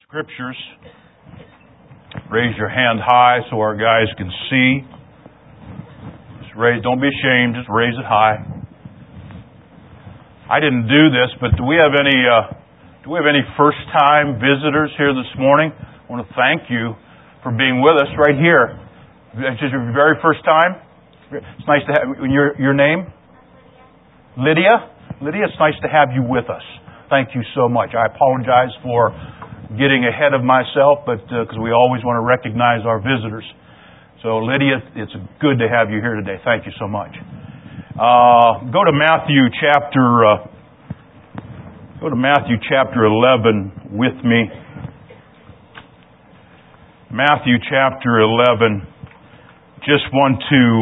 Scriptures. Raise your hand high so our guys can see. Don't be ashamed, just raise it high. I didn't do this, but do we have any first-time visitors here this morning? I want to thank you for being with us right here. It's just your very first time. It's nice to have your name, Lydia. Lydia, it's nice to have you with us. Thank you so much. I apologize for getting ahead of myself, but because we always want to recognize our visitors. So, Lydia, it's good to have you here today. Thank you so much. Go to Matthew chapter 11 with me. Matthew chapter 11. Just want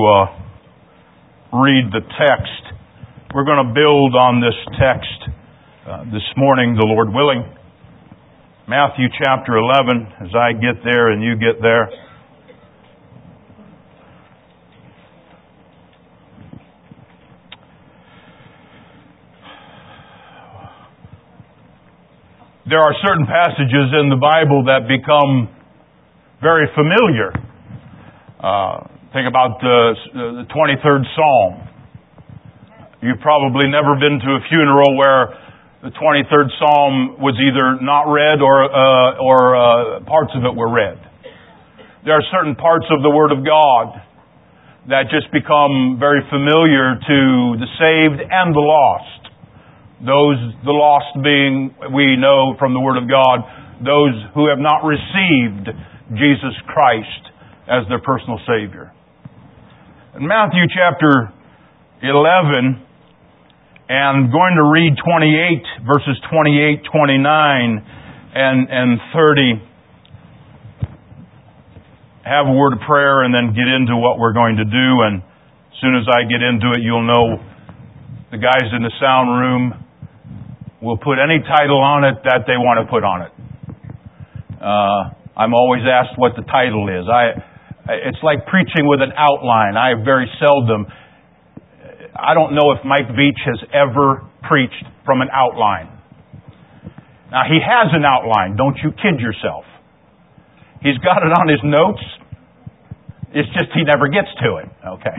to read the text. We're going to build on this text this morning, the Lord willing. Matthew chapter 11, as I get there and you get there. There are certain passages in the Bible that become very familiar. Think about the 23rd Psalm. You've probably never been to a funeral where the 23rd Psalm was either not read or parts of it were read. There are certain parts of the Word of God that just become very familiar to the saved and the lost. The lost being, we know from the Word of God, those who have not received Jesus Christ as their personal Savior. In Matthew chapter 11, and going to read 28, verses 28, 29, and 30. Have a word of prayer and then get into what we're going to do. And as soon as I get into it, you'll know the guys in the sound room will put any title on it that they want to put on it. I'm always asked what the title is. It's like preaching with an outline. I very seldom... I don't know if Mike Veach has ever preached from an outline. Now, he has an outline. Don't you kid yourself. He's got it on his notes. It's just he never gets to it. Okay.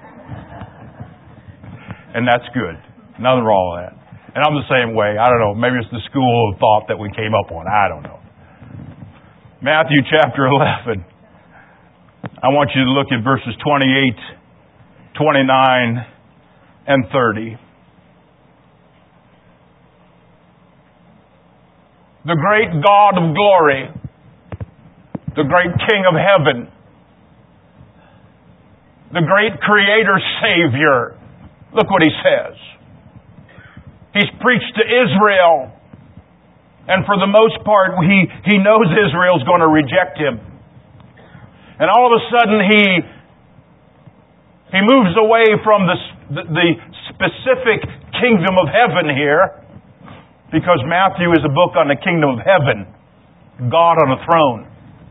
And that's good. Nothing wrong with that. And I'm the same way. I don't know. Maybe it's the school of thought that we came up on. I don't know. Matthew chapter 11. I want you to look at verses 28, 29, and 30. The great God of glory, the great King of heaven, the great Creator Savior. Look what He says. He's preached to Israel, and for the most part, He knows Israel's going to reject Him. And all of a sudden, He moves away from the specific kingdom of heaven here, because Matthew is a book on the kingdom of heaven, God on a throne.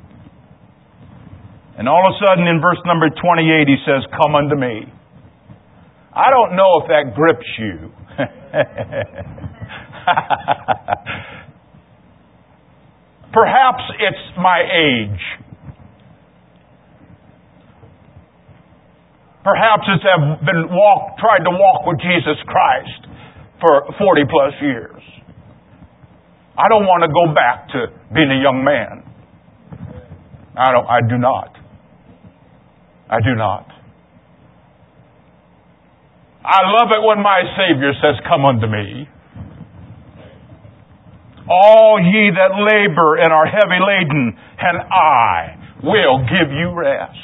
And all of a sudden in verse number 28 he says, "Come unto me." I don't know if that grips you. Perhaps it's my age. Perhaps it's tried to walk with Jesus Christ for 40 plus years. I don't want to go back to being a young man. I do not. I do not. I love it when my Savior says, "Come unto me. All ye that labor and are heavy laden, and I will give you rest.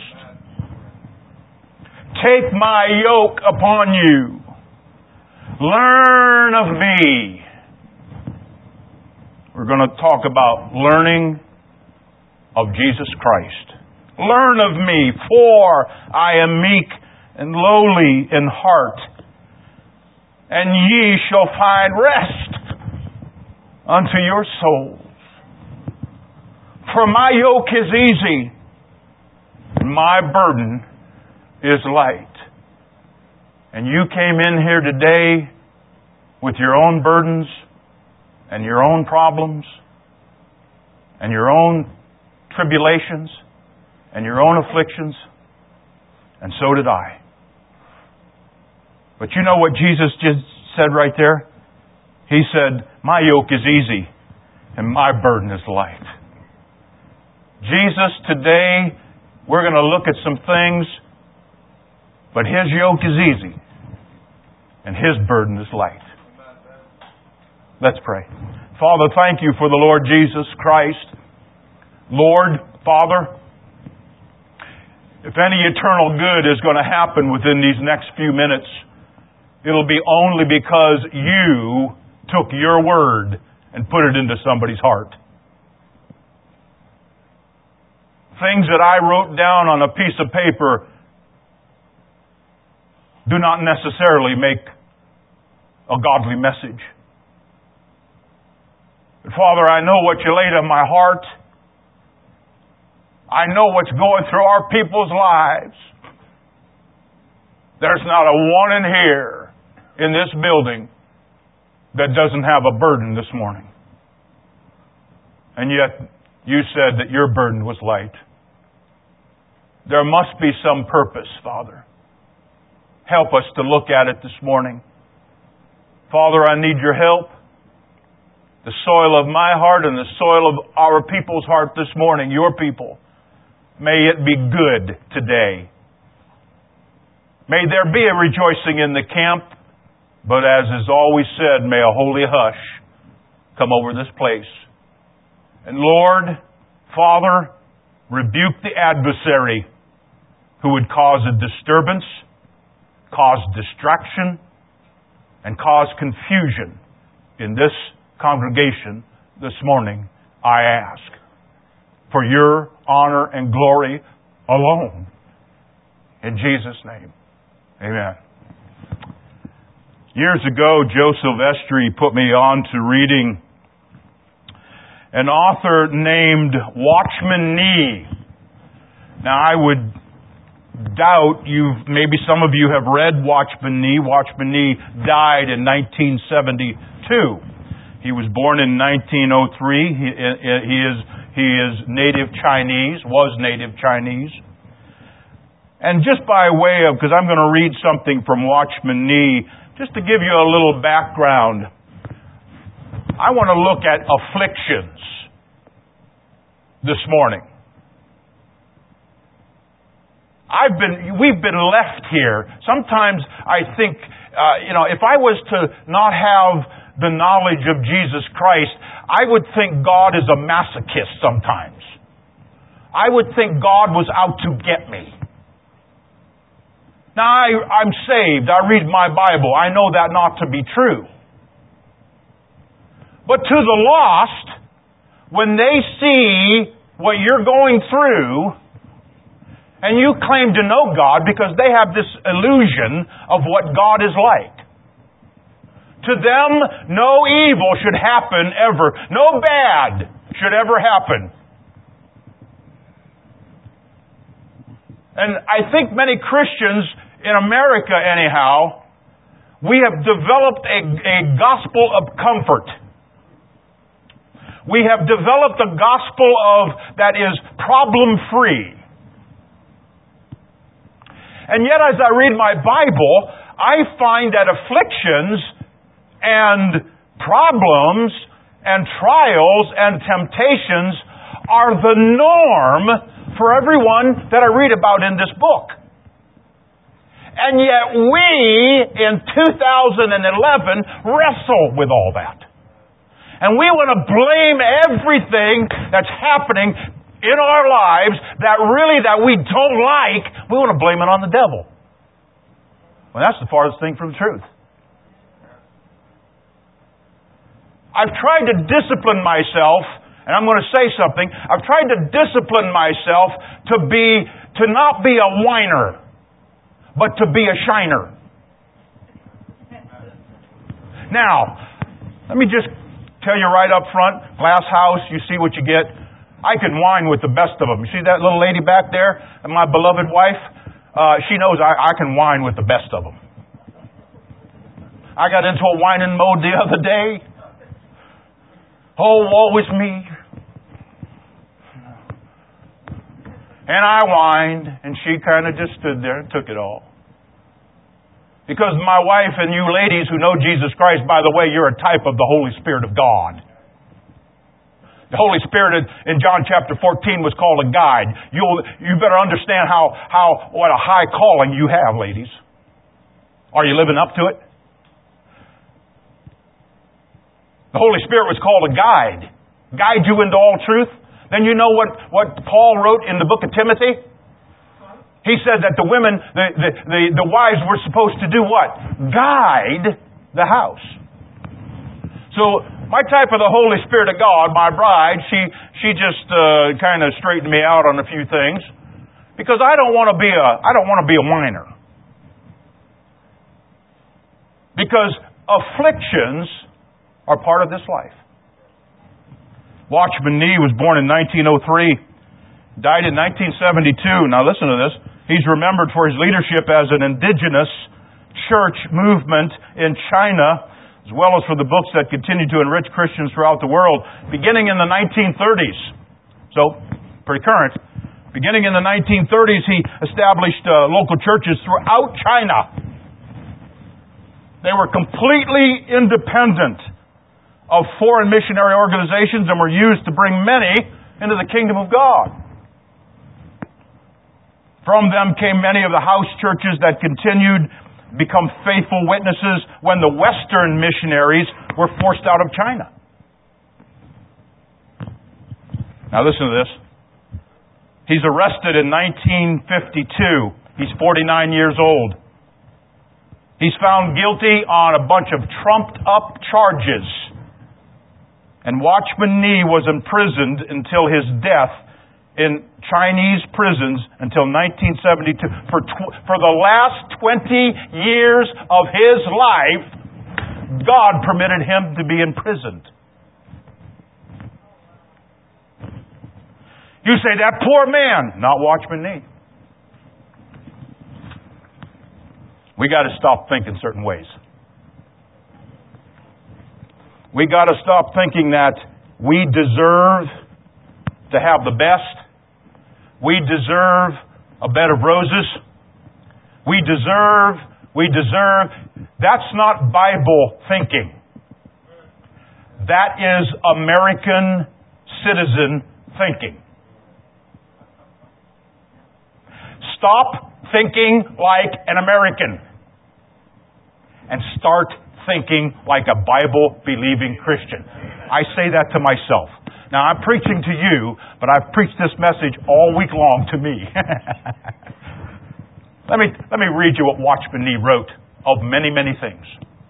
Take my yoke upon you. Learn of me." We're going to talk about learning of Jesus Christ. "Learn of me, for I am meek and lowly in heart, and ye shall find rest unto your souls. For my yoke is easy, and my burden is light." And you came in here today with your own burdens and your own problems and your own tribulations and your own afflictions, and so did I. But you know what Jesus just said right there? He said, my yoke is easy and my burden is light. Jesus, today, we're going to look at some things, but His yoke is easy and His burden is light. Let's pray. Father, thank You for the Lord Jesus Christ. Lord, Father, if any eternal good is going to happen within these next few minutes, it'll be only because You took Your word and put it into somebody's heart. Things that I wrote down on a piece of paper do not necessarily make a godly message. But Father, I know what You laid on my heart. I know what's going through our people's lives. There's not a one in here, in this building, that doesn't have a burden this morning. And yet, You said that Your burden was light. There must be some purpose, Father. Help us to look at it this morning. Father, I need Your help. The soil of my heart and the soil of our people's heart this morning, Your people, may it be good today. May there be a rejoicing in the camp, but as is always said, may a holy hush come over this place. And Lord, Father, rebuke the adversary who would cause a disturbance, cause distraction, and cause confusion in this congregation this morning, I ask. For Your honor and glory alone. In Jesus' name, amen. Years ago, Joe Silvestri put me on to reading an author named Watchman Nee. Now, I would doubt maybe some of you have read Watchman Nee. Watchman Nee died in 1972. He was born in 1903. He is native Chinese, was native Chinese. And just by way of, because I'm going to read something from Watchman Nee, just to give you a little background, I want to look at afflictions this morning. We've been left here. Sometimes I think, if I was to not have the knowledge of Jesus Christ, I would think God is a masochist sometimes. I would think God was out to get me. Now, I'm saved. I read my Bible. I know that not to be true. But to the lost, when they see what you're going through, and you claim to know God because they have this illusion of what God is like. To them, no evil should happen ever. No bad should ever happen. And I think many Christians in America, anyhow, we have developed a gospel of comfort. We have developed a gospel that is problem-free. And yet, as I read my Bible, I find that afflictions and problems and trials and temptations are the norm for everyone that I read about in this book. And yet we, in 2011, wrestle with all that. And we want to blame everything that's happening in our lives that we don't like, we want to blame it on the devil. Well, that's the farthest thing from the truth. I've tried to discipline myself, and I'm going to say something. I've tried to discipline myself to not be a whiner, but to be a shiner. Now, let me just tell you right up front, glass house, you see what you get. I can whine with the best of them. You see that little lady back there, my beloved wife? She knows I can whine with the best of them. I got into a whining mode the other day. Oh, woe is me. And I whined, and she kind of just stood there and took it all. Because my wife and you ladies who know Jesus Christ, by the way, you're a type of the Holy Spirit of God. The Holy Spirit in John chapter 14 was called a guide. You better understand what a high calling you have, ladies. Are you living up to it? The Holy Spirit was called a guide. Guide you into all truth. Then you know what Paul wrote in the book of Timothy? He said that the women, the wives were supposed to do what? Guide the house. So, my type of the Holy Spirit of God, my bride, she just kind of straightened me out on a few things. Because I don't want to be a whiner. Because afflictions are part of this life. Watchman Nee was born in 1903, died in 1972. Now listen to this. He's remembered for his leadership as an indigenous church movement in China, as well as for the books that continue to enrich Christians throughout the world, beginning in the 1930s. So, pretty current. Beginning in the 1930s, he established local churches throughout China. They were completely independent of foreign missionary organizations and were used to bring many into the kingdom of God. From them came many of the house churches that continued to become faithful witnesses when the Western missionaries were forced out of China. Now listen to this. He's arrested in 1952. He's 49 years old. He's found guilty on a bunch of trumped up charges. And Watchman Nee was imprisoned until his death in Chinese prisons until 1972. For the last 20 years of his life, God permitted him to be imprisoned. You say, that poor man. Not Watchman Nee. We got to stop thinking certain ways. We got to stop thinking that we deserve to have the best. We deserve a bed of roses. We deserve. That's not Bible thinking. That is American citizen thinking. Stop thinking like an American and start thinking like a Bible-believing Christian. I say that to myself. Now, I'm preaching to you, but I've preached this message all week long to me. Let me read you what Watchman Nee wrote of many, many things.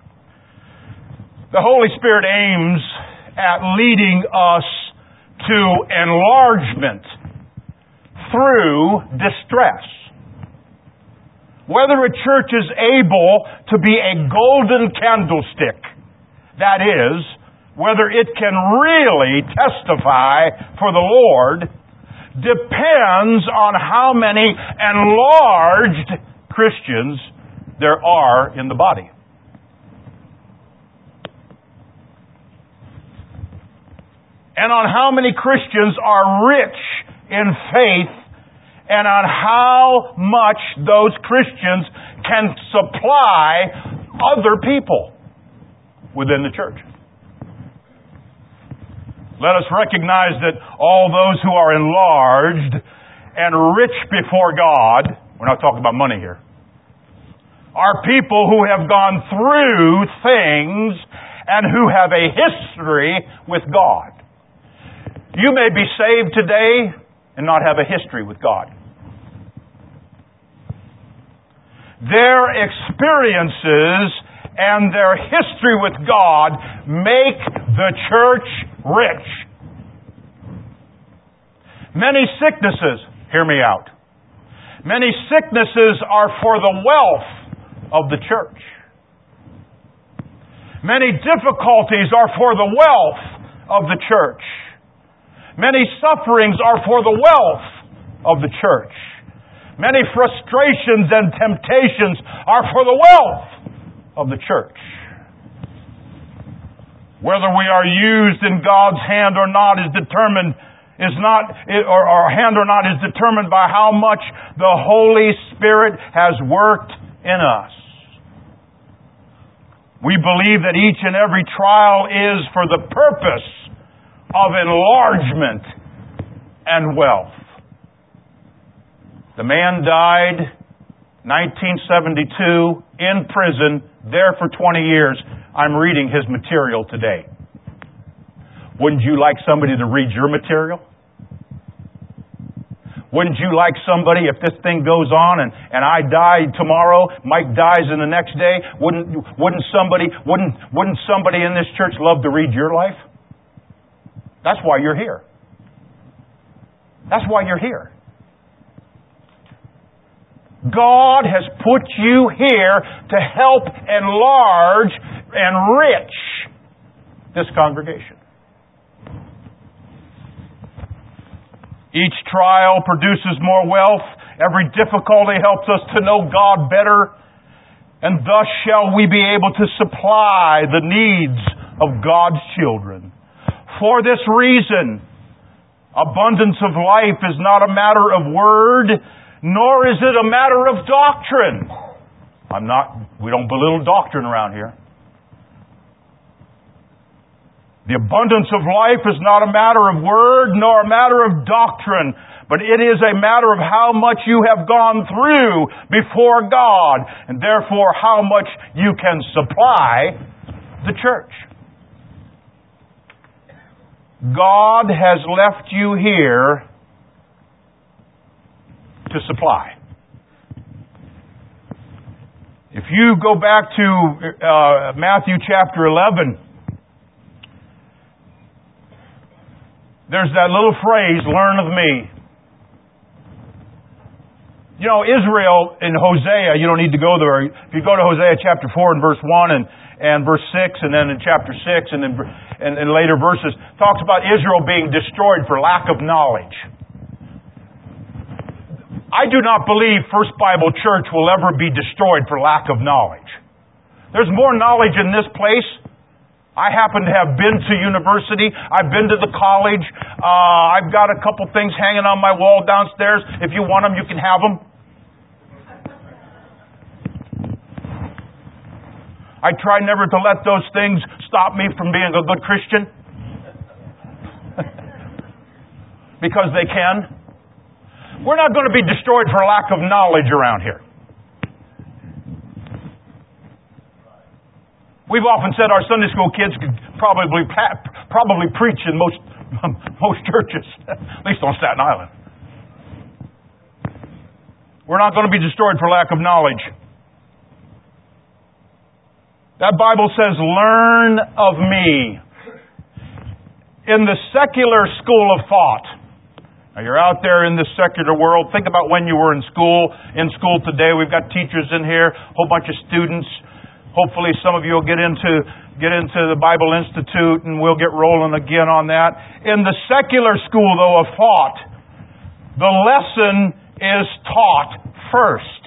The Holy Spirit aims at leading us to enlargement through distress. Whether a church is able to be a golden candlestick, that is, whether it can really testify for the Lord, depends on how many enlarged Christians there are in the body. And on how many Christians are rich in faith, and on how much those Christians can supply other people within the church. Let us recognize that all those who are enlarged and rich before God, we're not talking about money here, are people who have gone through things and who have a history with God. You may be saved today and not have a history with God. Their experiences and their history with God make the church rich. Many sicknesses, hear me out. Many sicknesses are for the wealth of the church. Many difficulties are for the wealth of the church. Many sufferings are for the wealth of the church. Many frustrations and temptations are for the wealth of the church. Whether we are used in God's hand or not is determined is not, or our hand or not, is determined by how much the Holy Spirit has worked in us. We believe that each and every trial is for the purpose of enlargement and wealth. The man died 1972 in prison, there for 20 years. I'm reading his material today. Wouldn't you like somebody to read your material? Wouldn't you like somebody, if this thing goes on and I die tomorrow, Mike dies in the next day, wouldn't somebody in this church love to read your life? That's why you're here. That's why you're here. God has put you here to help enlarge and enrich this congregation. Each trial produces more wealth. Every difficulty helps us to know God better. And thus shall we be able to supply the needs of God's children. For this reason, abundance of life is not a matter of word, nor is it a matter of doctrine. We don't belittle doctrine around here. The abundance of life is not a matter of word, nor a matter of doctrine, but it is a matter of how much you have gone through before God, and therefore how much you can supply the church. God has left you here to supply. If you go back to Matthew chapter 11, there's that little phrase, learn of me. You know, Israel in Hosea, you don't need to go there. If you go to Hosea chapter 4 and verse 1 and verse 6, and then in chapter 6 and then later verses, talks about Israel being destroyed for lack of knowledge. I do not believe First Bible Church will ever be destroyed for lack of knowledge. There's more knowledge in this place. I happen to have been to university. I've been to the college. I've got a couple things hanging on my wall downstairs. If you want them, you can have them. I try never to let those things stop me from being a good Christian. Because they can. We're not going to be destroyed for lack of knowledge around here. We've often said our Sunday school kids could probably preach in most churches, at least on Staten Island. We're not going to be destroyed for lack of knowledge. That Bible says, learn of me. In the secular school of thought, now you're out there in this secular world, think about when you were in school. In school today, we've got teachers in here, a whole bunch of students. Hopefully some of you will get into the Bible Institute and we'll get rolling again on that. In the secular school, though, of thought, the lesson is taught first.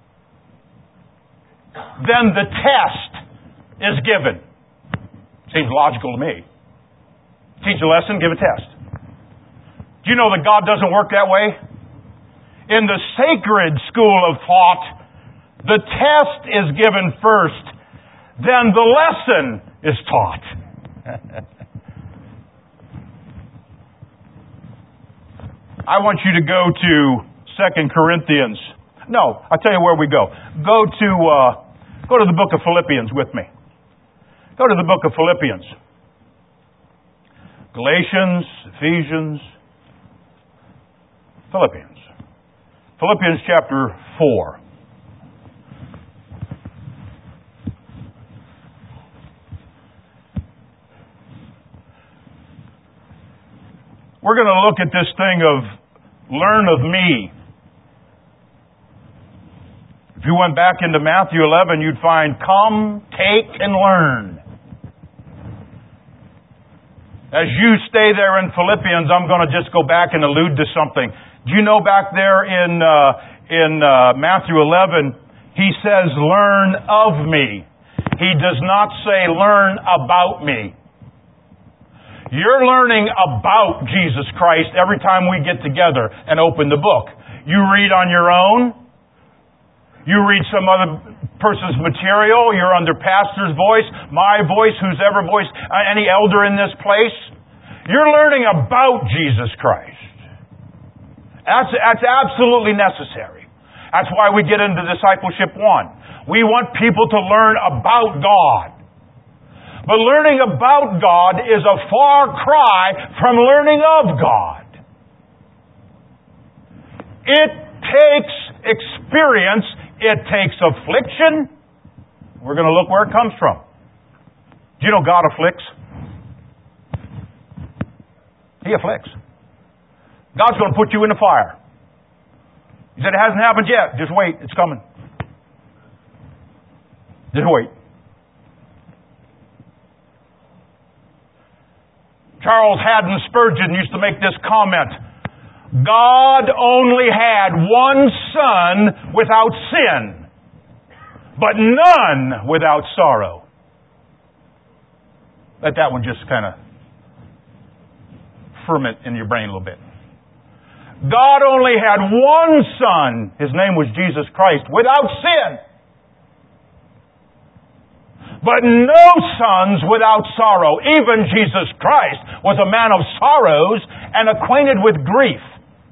Then the test is given. Seems logical to me. Teach a lesson, give a test. Do you know that God doesn't work that way? In the sacred school of thought, the test is given first, then the lesson is taught. I want you to go to 2 Corinthians. No, I'll tell you where we go. Go to the book of Philippians with me. Go to the book of Philippians. Galatians, Ephesians, Philippians. Philippians chapter 4. We're going to look at this thing of learn of me. If you went back into Matthew 11, you'd find come, take, and learn. As you stay there in Philippians, I'm going to just go back and allude to something. Do you know back there in Matthew 11, he says, learn of me. He does not say learn about me. You're learning about Jesus Christ every time we get together and open the book. You read on your own. You read some other person's material. You're under pastor's voice, my voice, whosever voice, any elder in this place. You're learning about Jesus Christ. That's absolutely necessary. That's why we get into Discipleship 1. We want people to learn about God. But learning about God is a far cry from learning of God. It takes experience. It takes affliction. We're going to look where it comes from. Do you know God afflicts? He afflicts. God's going to put you in the fire. He said, it hasn't happened yet. Just wait. It's coming. Just wait. Charles Haddon Spurgeon used to make this comment. God only had one son without sin, but none without sorrow. Let that one just kind of ferment in your brain a little bit. God only had one son. His name was Jesus Christ, without sin. But no sons without sorrow. Even Jesus Christ was a man of sorrows and acquainted with grief.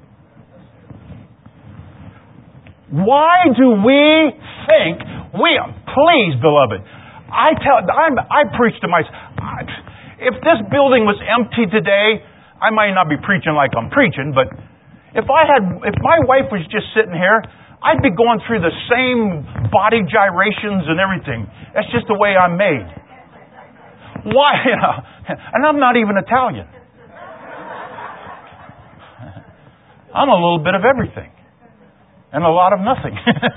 Why do we think please, beloved, I preach to myself. If this building was empty today, I might not be preaching like I'm preaching, but if my wife was just sitting here, I'd be going through the same body gyrations and everything. That's just the way I'm made. Why? And I'm not even Italian. I'm a little bit of everything. And a lot of nothing.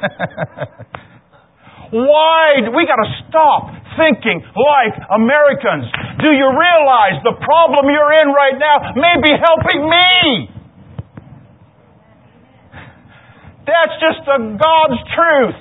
Why? We got to stop thinking like Americans. Do you realize the problem you're in right now may be helping me? That's just God's truth.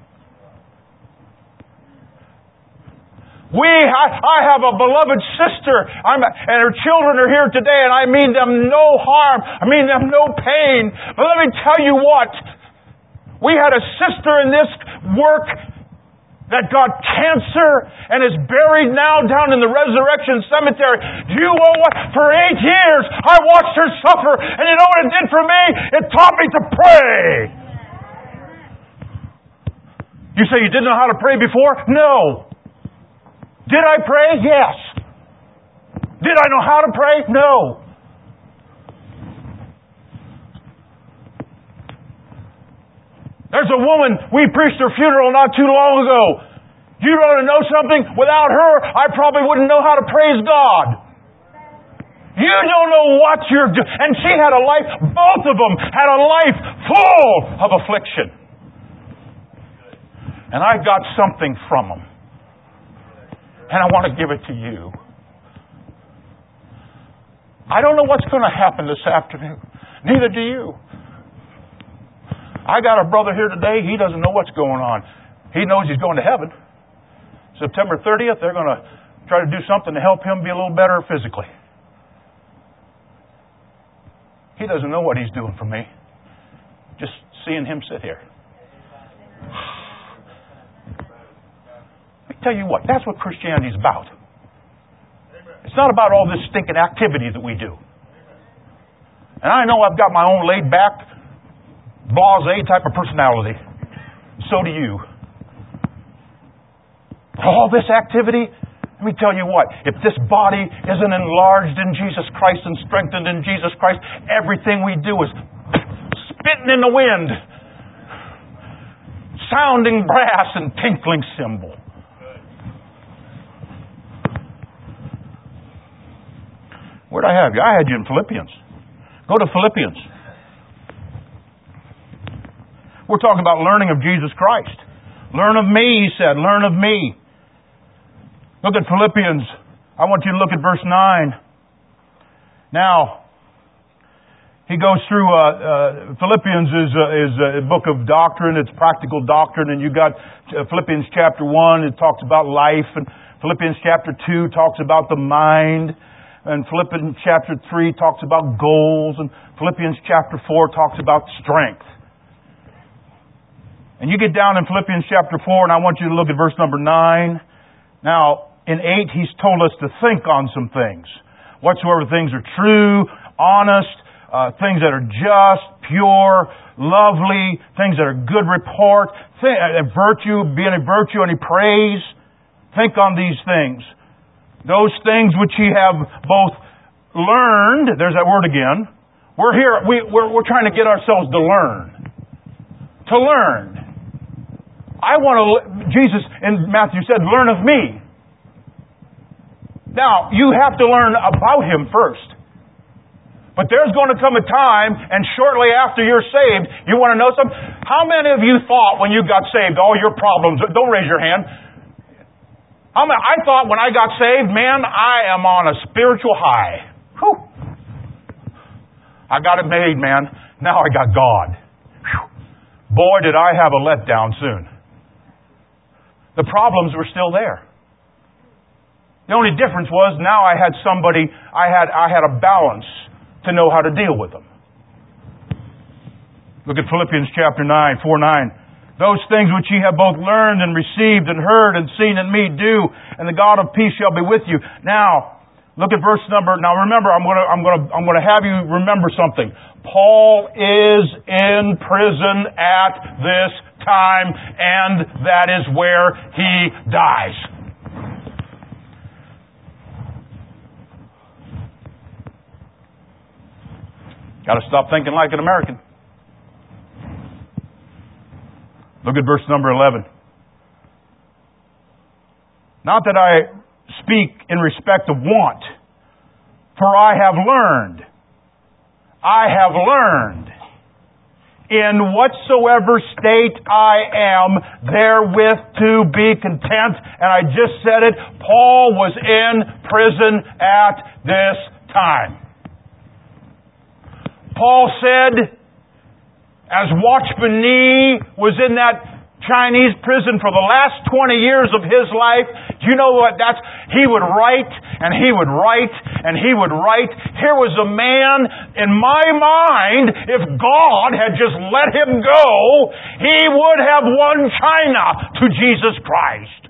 I have a beloved sister, and her children are here today, and I mean them no harm. I mean them no pain. But let me tell you what. We had a sister in this work that got cancer and is buried now down in the Resurrection Cemetery. Do you know what? For 8 years, I watched her suffer, and you know what it did for me? It taught me to pray. You say you didn't know how to pray before? No. Did I pray? Yes. Did I know how to pray? No. There's a woman, we preached her funeral not too long ago. You want to know something? Without her, I probably wouldn't know how to praise God. You don't know what you're doing. And she had a life, both of them had a life full of affliction. And I got something from them. And I want to give it to you. I don't know what's going to happen this afternoon. Neither do you. I got a brother here today. He doesn't know what's going on. He knows he's going to heaven. September 30th, they're going to try to do something to help him be a little better physically. He doesn't know what he's doing for me. Just seeing him sit here. Let me tell you what, that's what Christianity is about. It's not about all this stinking activity that we do. And I know I've got my own laid back, blasé type of personality. So do you. All this activity, let me tell you what, if this body isn't enlarged in Jesus Christ and strengthened in Jesus Christ, everything we do is spitting in the wind, sounding brass and tinkling cymbal. Where'd I have you? I had you in Philippians. Go to Philippians. We're talking about learning of Jesus Christ. Learn of me, he said. Learn of me. Look at Philippians. I want you to look at verse 9. Now, he goes through, Philippians is a book of doctrine. It's practical doctrine. And you got Philippians chapter 1. It talks about life. And Philippians chapter 2 talks about the mind. And Philippians chapter 3 talks about goals. And Philippians chapter 4 talks about strength. And you get down in Philippians chapter 4, and I want you to look at verse number 9. Now, in 8, he's told us to think on some things. Whatsoever things are true, honest, things that are just, pure, lovely, things that are good report, virtue, being a virtue, any praise. Think on these things. Those things which ye have both learned, there's that word again. We're here, we're trying to get ourselves to learn. To learn. Jesus in Matthew said, learn of me. Now, you have to learn about Him first. But there's going to come a time, and shortly after you're saved, you want to know something? How many of you thought when you got saved, all your problems, don't raise your hand. I thought when I got saved, man, I am on a spiritual high. Whew. I got it made, man. Now I got God. Whew. Boy, did I have a letdown soon. The problems were still there. The only difference was now I had somebody, I had a balance to know how to deal with them. Look at Philippians chapter 9, 4:9. Those things which ye have both learned and received and heard and seen in me do, and the God of peace shall be with you. Now, look at verse number. Now remember, I'm going to have you remember something. Paul is in prison at this time, and that is where he dies. Got to stop thinking like an American. Look at verse number 11. Not that I speak in respect of want, for I have learned in whatsoever state I am therewith to be content. And I just said it, Paul was in prison at this time. Paul said, as Watchman Nee was in that Chinese prison for the last 20 years of his life, do you know what he would write, and he would write, and he would write. Here was a man, in my mind, if God had just let him go, he would have won China to Jesus Christ.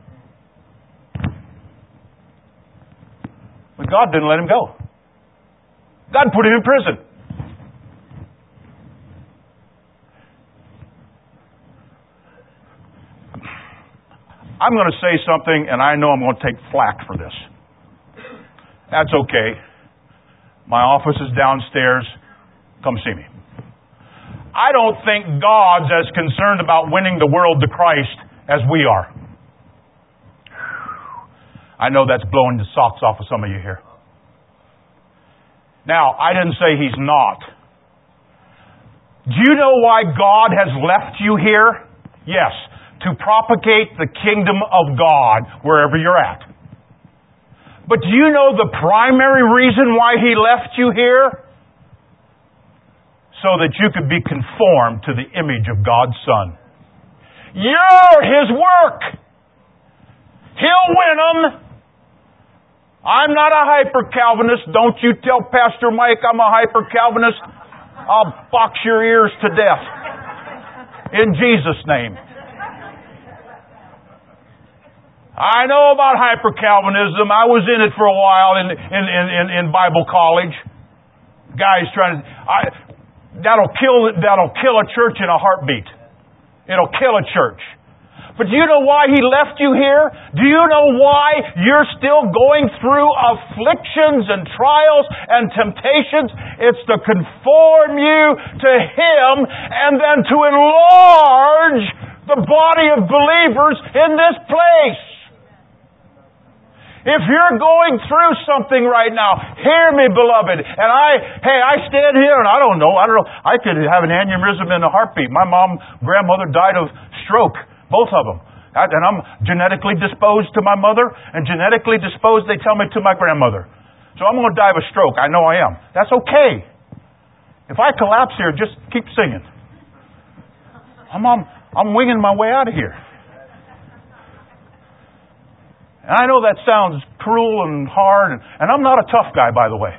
But God didn't let him go. God put him in prison. I'm going to say something, and I know I'm going to take flack for this. That's okay. My office is downstairs. Come see me. I don't think God's as concerned about winning the world to Christ as we are. I know that's blowing the socks off of some of you here. Now, I didn't say He's not. Do you know why God has left you here? Yes. To propagate the kingdom of God wherever you're at. But do you know the primary reason why He left you here? So that you could be conformed to the image of God's Son. You're His work. He'll win them. I'm not a hyper-Calvinist. Don't you tell Pastor Mike I'm a hyper-Calvinist. I'll box your ears to death. In Jesus' name. I know about hyper-Calvinism. I was in it for a while in Bible college. Guys trying to... That'll kill a church in a heartbeat. It'll kill a church. But do you know why He left you here? Do you know why you're still going through afflictions and trials and temptations? It's to conform you to Him and then to enlarge the body of believers in this place. If you're going through something right now, hear me, beloved. And I stand here and I don't know. I could have an aneurysm in a heartbeat. My grandmother died of stroke. Both of them. And I'm genetically disposed to my mother and genetically disposed, they tell me, to my grandmother. So I'm going to die of a stroke. I know I am. That's okay. If I collapse here, just keep singing. I'm winging my way out of here. And I know that sounds cruel and hard, and I'm not a tough guy, by the way.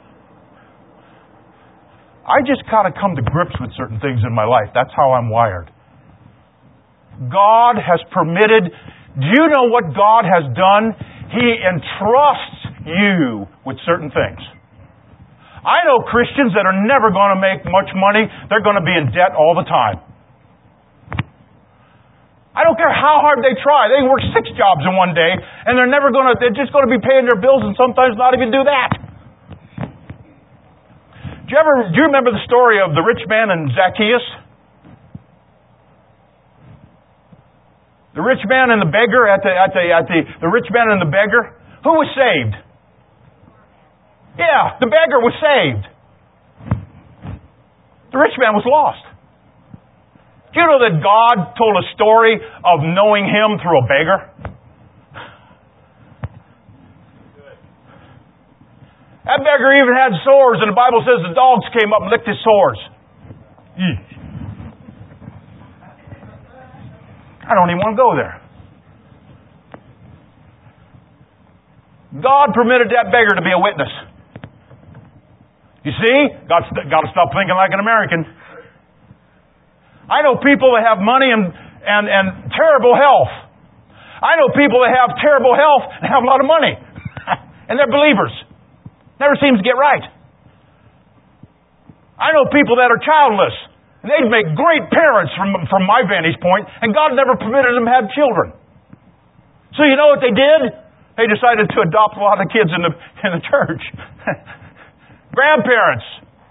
I just kind of come to grips with certain things in my life. That's how I'm wired. God has permitted. Do you know what God has done? He entrusts you with certain things. I know Christians that are never going to make much money. They're going to be in debt all the time. I don't care how hard they try. They can work 6 jobs in one day, and they're just going to be paying their bills and sometimes not even do that. Do you remember the story of the rich man and Zacchaeus? The rich man and the beggar the rich man and the beggar. Who was saved? Yeah, the beggar was saved. The rich man was lost. Do you know that God told a story of knowing Him through a beggar? That beggar even had sores, and the Bible says the dogs came up and licked his sores. I don't even want to go there. God permitted that beggar to be a witness. You see? Got to stop thinking like an American. I know people that have money and terrible health. I know people that have terrible health and have a lot of money. And they're believers. Never seems to get right. I know people that are childless. And they'd make great parents from my vantage point, and God never permitted them to have children. So you know what they did? They decided to adopt a lot of kids in the church. Grandparents.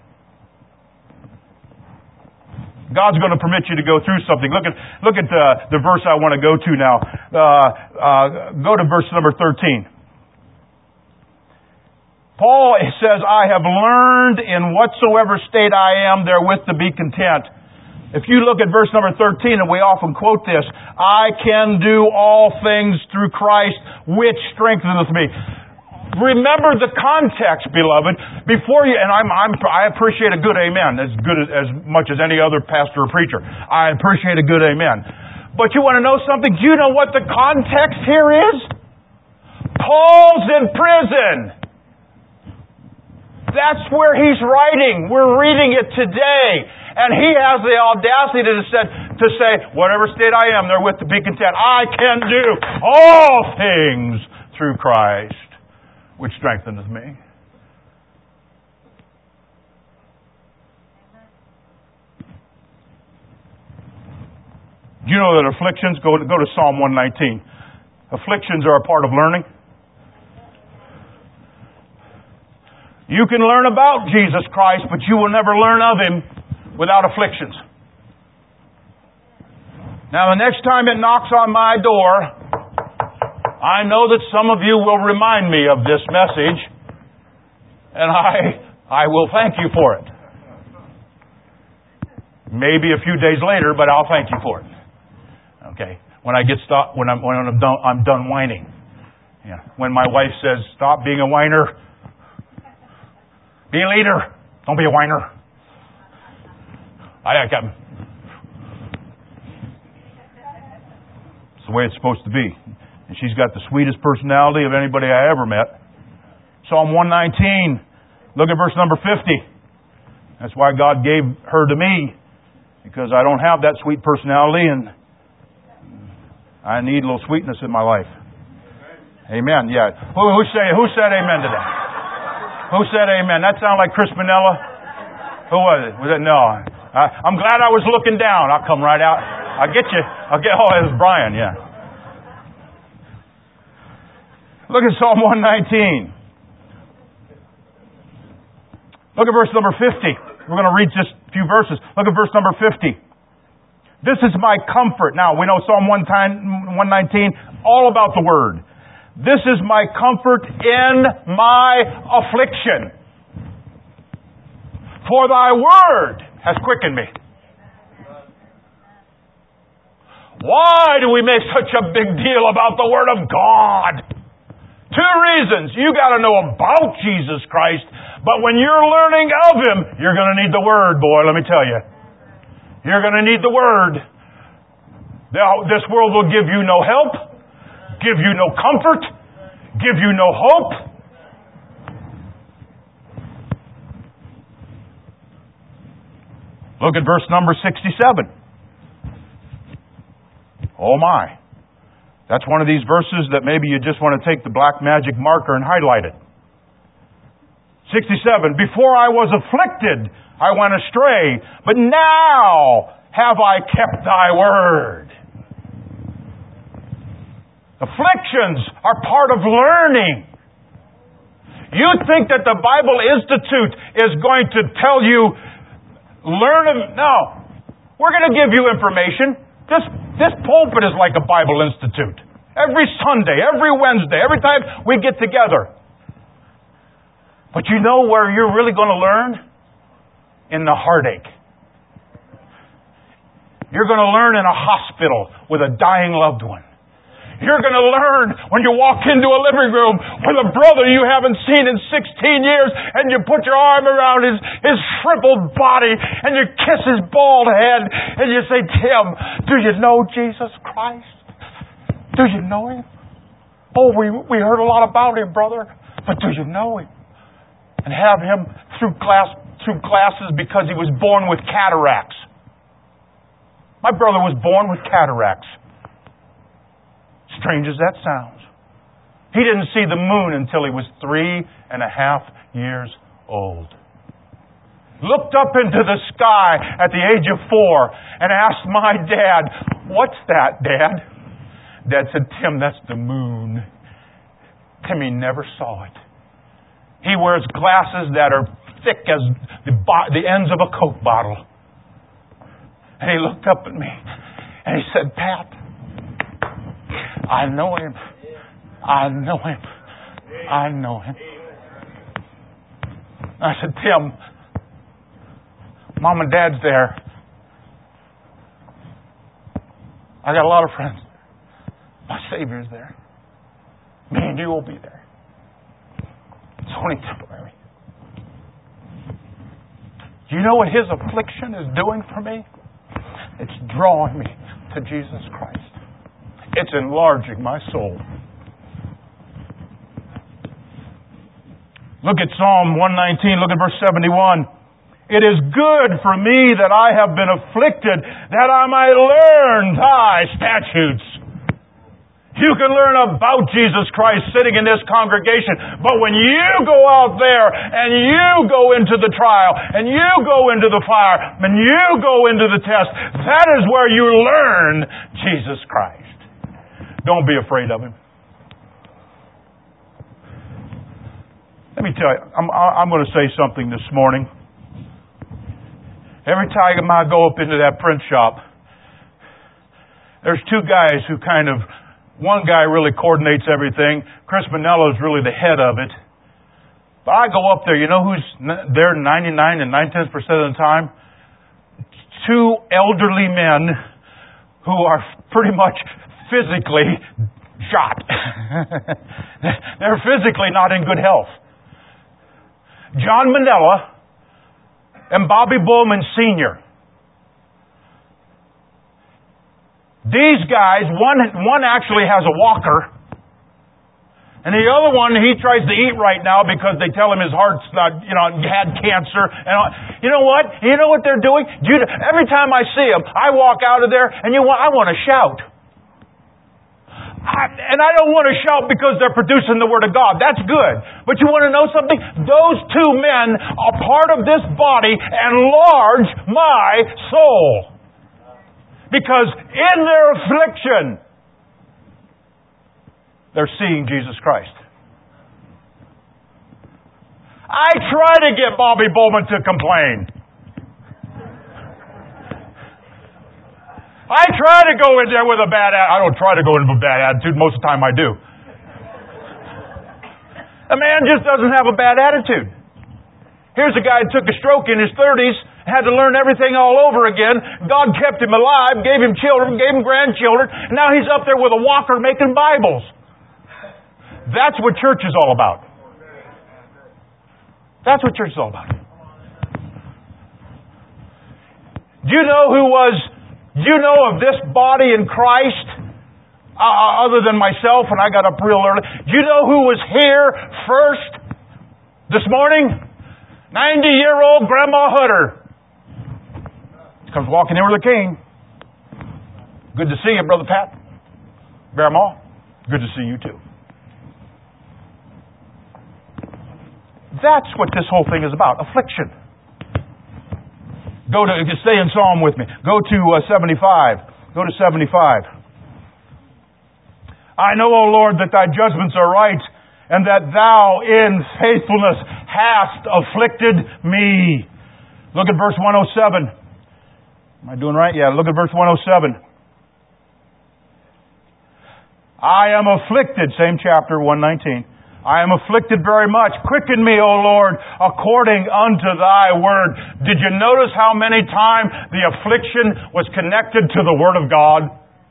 God's going to permit you to go through something. Look at the verse I want to go to now. Go to verse number 13. Paul says, I have learned in whatsoever state I am therewith to be content. If you look at verse number 13, and we often quote this, I can do all things through Christ, which strengtheneth me. Remember the context, beloved. Before you, and I appreciate a good amen as much as any other pastor or preacher. I appreciate a good amen. But you want to know something? Do you know what the context here is? Paul's in prison. That's where he's writing. We're reading it today. And he has the audacity to say, whatever state I am, therewith to be content. I can do all things through Christ, which strengtheneth me. Do you know that afflictions, go to Psalm 119. Afflictions are a part of learning. You can learn about Jesus Christ, but you will never learn of Him without afflictions. Now, the next time it knocks on my door, I know that some of you will remind me of this message, and I will thank you for it. Maybe a few days later, but I'll thank you for it. Okay. When I get stopped, when I'm done whining. Yeah. When my wife says, "Stop being a whiner. Be a leader. Don't be a whiner." It's the way it's supposed to be. And she's got the sweetest personality of anybody I ever met. Psalm 119. Look at verse number 50. That's why God gave her to me. Because I don't have that sweet personality and I need a little sweetness in my life. Amen. Yeah. Who said amen to that? Who said amen? That sounded like Chris Manella. Who was it? Was it? No. I'm glad I was looking down. I'll come right out. I'll get you. It was Brian. Yeah. Look at Psalm 119. Look at verse number 50. We're going to read just a few verses. Look at verse number 50. This is my comfort. Now, we know Psalm 119, all about the Word. This is my comfort in my affliction. For thy Word has quickened me. Why do we make such a big deal about the Word of God? 2 reasons. You got to know about Jesus Christ, but when you're learning of Him, you're going to need the Word, boy, let me tell you. You're going to need the Word. Now, this world will give you no help. give you no comfort, give you no hope. Look at verse number 67. Oh my. That's one of these verses that maybe you just want to take the black magic marker and highlight it. 67. Before I was afflicted, I went astray, but now have I kept thy word. Afflictions are part of learning. You think that the Bible Institute is going to tell you, no. We're going to give you information. This pulpit is like a Bible Institute. Every Sunday, every Wednesday, every time we get together. But you know where you're really going to learn? In the heartache. You're going to learn in a hospital with a dying loved one. You're going to learn when you walk into a living room with a brother you haven't seen in 16 years and you put your arm around his shriveled body and you kiss his bald head and you say, Tim, do you know Jesus Christ? Do you know Him? Oh, we heard a lot about Him, brother, but do you know Him? And have Him through glasses because he was born with cataracts. My brother was born with cataracts. Strange as that sounds. He didn't see the moon until he was 3.5 years old. Looked up into the sky at the age of 4 and asked my dad, "What's that, Dad?" Dad said, "Tim, that's the moon." Timmy never saw it. He wears glasses that are thick as the ends of a Coke bottle. And he looked up at me and he said, "Pat, I know Him. I know Him. I know Him." I said, "Tim, Mom and Dad's there. I got a lot of friends. My Savior's there. Me and you will be there. It's only temporary." Do you know what His affliction is doing for me? It's drawing me to Jesus Christ. It's enlarging my soul. Look at Psalm 119. Look at verse 71. It is good for me that I have been afflicted, that I might learn thy statutes. You can learn about Jesus Christ sitting in this congregation, but when you go out there and you go into the trial and you go into the fire and you go into the test, that is where you learn Jesus Christ. Don't be afraid of Him. Let me tell you, I'm going to say something this morning. Every time I go up into that print shop, there's two guys who one guy really coordinates everything. Chris Manello is really the head of it. But I go up there, you know who's there 99 and 9/10% of the time? Two elderly men who are pretty much physically shot. They're physically not in good health. John Manella and Bobby Bowman Sr. These guys, one actually has a walker, and the other one, he tries to eat right now because they tell him his heart's not, had cancer. And you know what? You know what they're doing? Every time I see them, I walk out of there, and I want to shout. And I don't want to shout because they're producing the Word of God. That's good. But you want to know something? Those two men are part of this body and enlarge my soul. Because in their affliction, they're seeing Jesus Christ. I try to get Bobby Bowman to complain. I try to go in there with a bad attitude. I don't try to go in with a bad attitude. Most of the time I do. A man just doesn't have a bad attitude. Here's a guy who took a stroke in his 30s, had to learn everything all over again. God kept him alive, gave him children, gave him grandchildren. And now he's up there with a walker making Bibles. That's what church is all about. That's what church is all about. Do you know of this body in Christ? other than myself, and I got up real early. Do you know who was here first this morning? 90-year-old Grandma Hutter. Comes walking in with a cane. Good to see you, Brother Pat. Grandma, good to see you too. That's what this whole thing is about, affliction. Stay in Psalm with me. Go to 75. Go to 75. I know, O Lord, that thy judgments are right, and that thou in faithfulness hast afflicted me. Look at verse 107. Am I doing right? Yeah, look at verse 107. I am afflicted, same chapter, 119. I am afflicted very much. Quicken me, O Lord, according unto thy word. Did you notice how many times the affliction was connected to the word of God?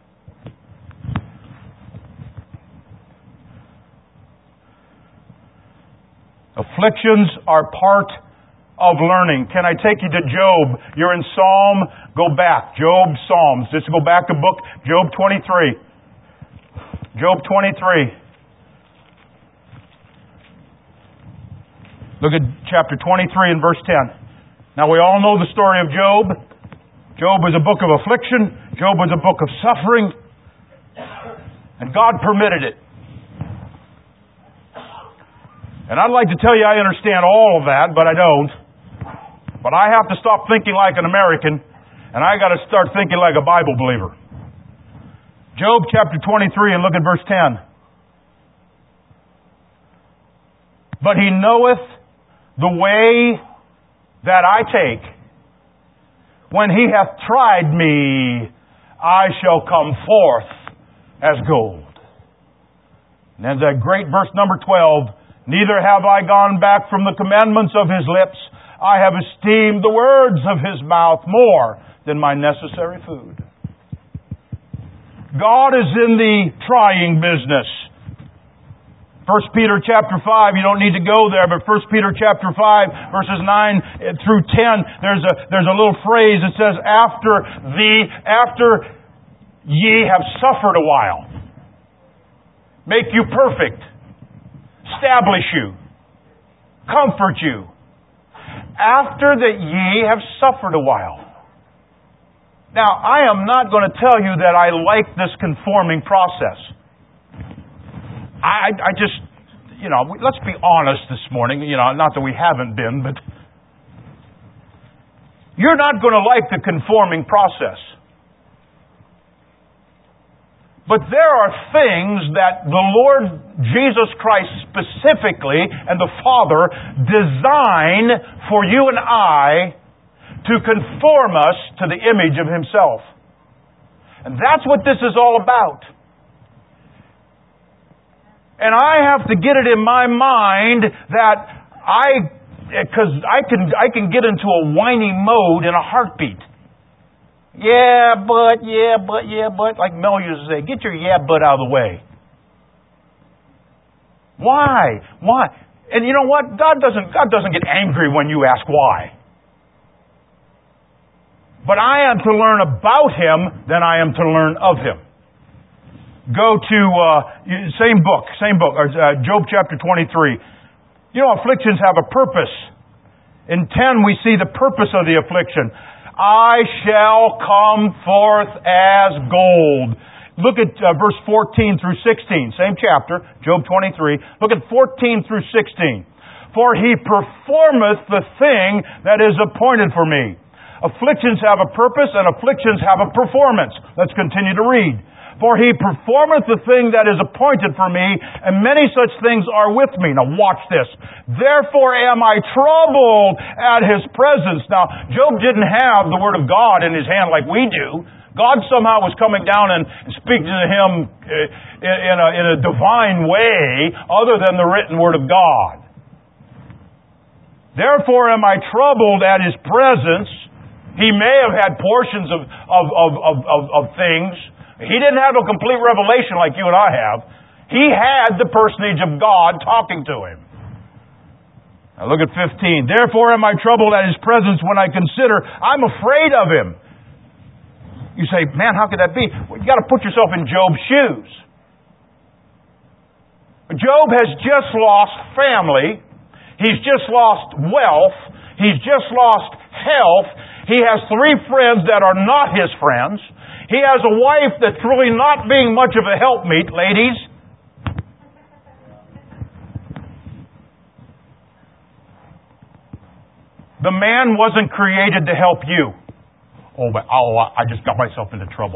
Afflictions are part of learning. Can I take you to Job? You're in Psalm. Go back. Job, Psalms. Just go back a book. Job 23. Job 23. Look at chapter 23 and verse 10. Now we all know the story of Job. Job was a book of affliction. Job was a book of suffering. And God permitted it. And I'd like to tell you I understand all of that, but I don't. But I have to stop thinking like an American, and I got to start thinking like a Bible believer. Job chapter 23 and look at verse 10. But he knoweth the way that I take. When he hath tried me, I shall come forth as gold. And then that great verse number 12. Neither have I gone back from the commandments of his lips. I have esteemed the words of his mouth more than my necessary food. God is in the trying business. 1 Peter chapter 5, you don't need to go there, but 1 Peter chapter 5, verses 9 through 10, there's a little phrase that says, after ye have suffered a while, make you perfect, establish you, comfort you, after that ye have suffered a while. Now, I am not going to tell you that I like this conforming process. I just, let's be honest this morning, not that we haven't been, but you're not going to like the conforming process. But there are things that the Lord Jesus Christ specifically and the Father design for you and I to conform us to the image of Himself. And that's what this is all about. And I have to get it in my mind that because I can get into a whiny mode in a heartbeat. Yeah, but, like Mel used to say, get your yeah, but out of the way. Why? And you know what? God doesn't get angry when you ask why. But I am to learn about Him than I am to learn of Him. Go to, same book, Job chapter 23. Afflictions have a purpose. In 10 we see the purpose of the affliction. I shall come forth as gold. Look at verse 14 through 16. Same chapter, Job 23. Look at 14 through 16. For He performeth the thing that is appointed for me. Afflictions have a purpose and afflictions have a performance. Let's continue to read. For He performeth the thing that is appointed for me, and many such things are with me. Now watch this. Therefore am I troubled at His presence. Now, Job didn't have the Word of God in his hand like we do. God somehow was coming down and speaking to him in a divine way other than the written Word of God. Therefore am I troubled at His presence. He may have had portions of things. He didn't have a complete revelation like you and I have. He had the personage of God talking to him. Now look at 15. Therefore am I troubled at His presence when I consider I'm afraid of Him. You say, man, how could that be? Well, you got to put yourself in Job's shoes. Job has just lost family. He's just lost wealth. He's just lost health. He has 3 friends that are not his friends. He has a wife that's really not being much of a helpmeet, ladies. The man wasn't created to help you. I just got myself into trouble.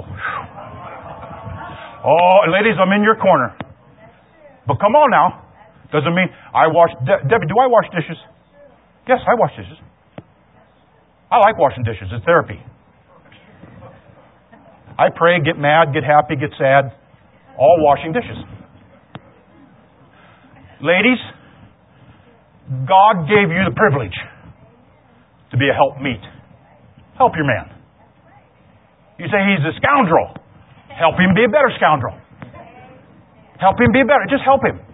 Oh, ladies, I'm in your corner. But come on now. Doesn't mean I wash... Debbie, do I wash dishes? Yes, I wash dishes. I like washing dishes. It's therapy. I pray, get mad, get happy, get sad. All washing dishes. Ladies, God gave you the privilege to be a helpmeet. Help your man. You say he's a scoundrel. Help him be a better scoundrel. Help him be better. Just help him.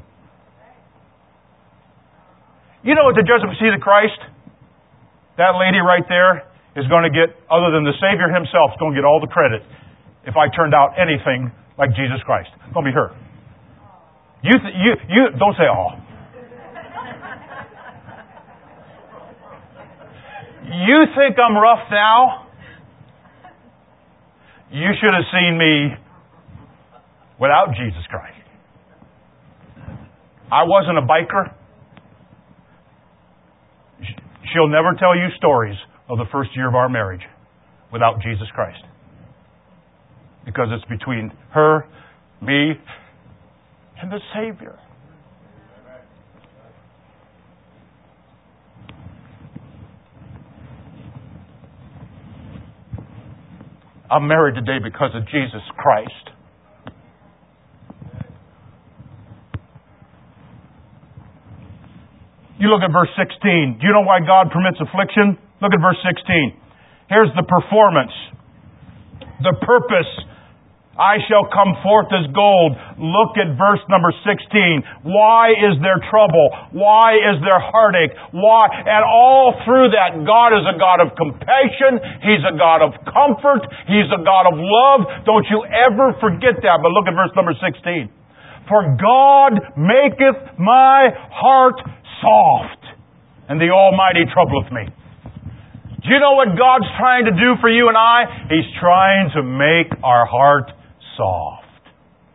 You know, at the judgment seat of Christ, that lady right there is going to get, other than the Savior himself, is going to get all the credit if I turned out anything like Jesus Christ. It's going to be her. You don't say, oh. You think I'm rough now? You should have seen me without Jesus Christ. I wasn't a biker. She'll never tell you stories of the first year of our marriage without Jesus Christ. Because it's between her, me, and the Savior. I'm married today because of Jesus Christ. You look at verse 16. Do you know why God permits affliction? Look at verse 16. Here's the performance. The purpose. I shall come forth as gold. Look at verse number 16. Why is there trouble? Why is there heartache? Why? And all through that, God is a God of compassion. He's a God of comfort. He's a God of love. Don't you ever forget that. But look at verse number 16. For God maketh my heart soft, and the Almighty troubleth me. Do you know what God's trying to do for you and I? He's trying to make our heart soft.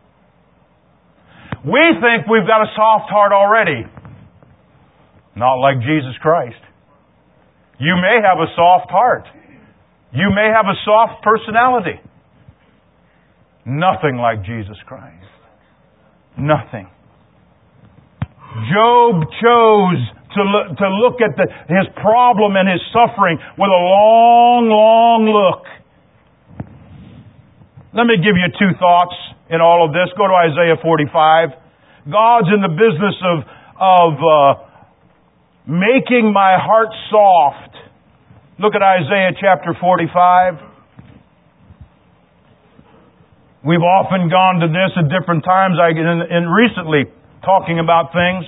We think we've got a soft heart already. Not like Jesus Christ. You may have a soft heart. You may have a soft personality. Nothing like Jesus Christ. Nothing. Job chose to look at his problem and his suffering with a long, long look. Let me give you 2 thoughts in all of this. Go to Isaiah 45. God's in the business of making my heart soft. Look at Isaiah chapter 45. We've often gone to this at different times. And recently talking about things.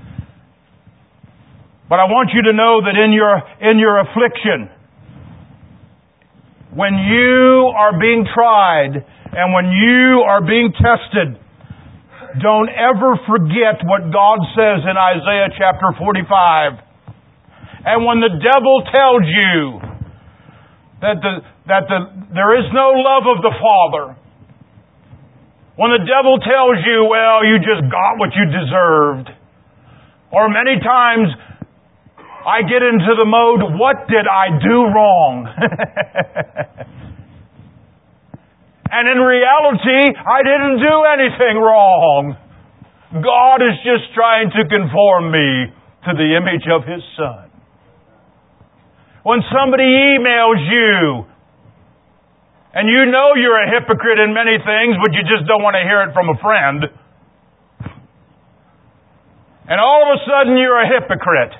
But I want you to know that in your affliction, when you are being tried and when you are being tested, don't ever forget what God says in Isaiah chapter 45. And when the devil tells you that there is no love of the Father, when the devil tells you, well, you just got what you deserved, or many times I get into the mode, what did I do wrong? And in reality, I didn't do anything wrong. God is just trying to conform me to the image of His Son. When somebody emails you, and you know you're a hypocrite in many things, but you just don't want to hear it from a friend, and all of a sudden you're a hypocrite,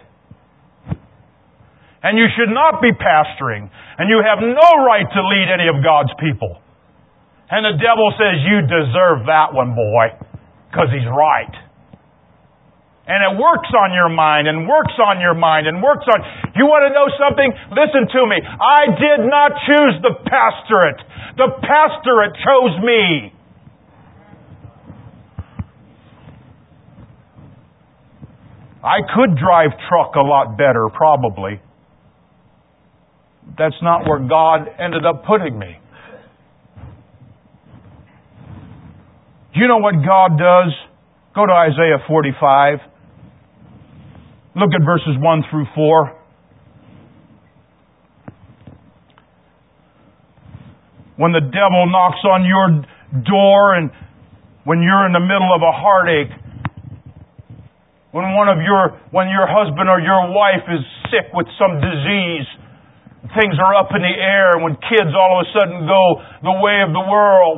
and you should not be pastoring, and you have no right to lead any of God's people. And the devil says, you deserve that one, boy, because he's right. And it works on your mind, and works on your mind, and works on... You want to know something? Listen to me. I did not choose the pastorate. The pastorate chose me. I could drive truck a lot better, probably. That's not where God ended up putting me. Do you know what God does? Go to Isaiah 45. Look at verses 1 through 4. When the devil knocks on your door and when you're in the middle of a heartache, when your husband or your wife is sick with some disease, things are up in the air, when kids all of a sudden go the way of the world,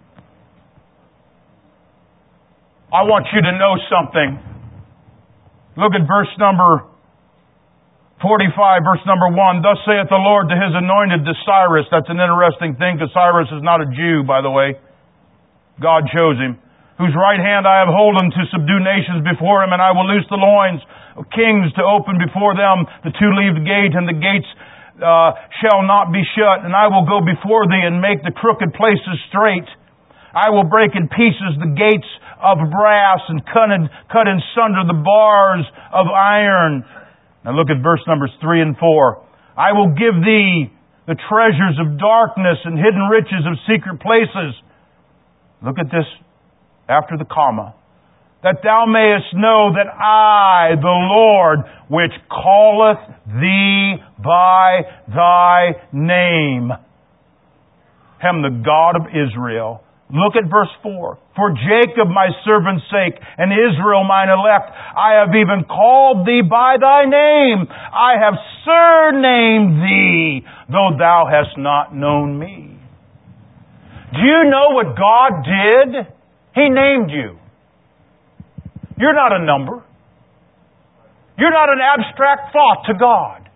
I want you to know something. Look at verse number 45, verse number 1. Thus saith the Lord to His anointed, to Cyrus. That's an interesting thing, because Cyrus is not a Jew, by the way. God chose him. Whose right hand I have holden to subdue nations before him, and I will loose the loins of kings to open before them the two-leaved gate, and the gates shall not be shut. And I will go before thee and make the crooked places straight. I will break in pieces the gates of brass and cut in sunder the bars of iron. Now look at verse numbers 3 and 4. I will give thee the treasures of darkness and hidden riches of secret places. Look at this after the comma. That thou mayest know that I, the Lord, which calleth thee by thy name, am the God of Israel. Look at verse 4. For Jacob my servant's sake, and Israel mine elect, I have even called thee by thy name. I have surnamed thee, though thou hast not known me. Do you know what God did? He named you. You're not a number. You're not an abstract thought to God.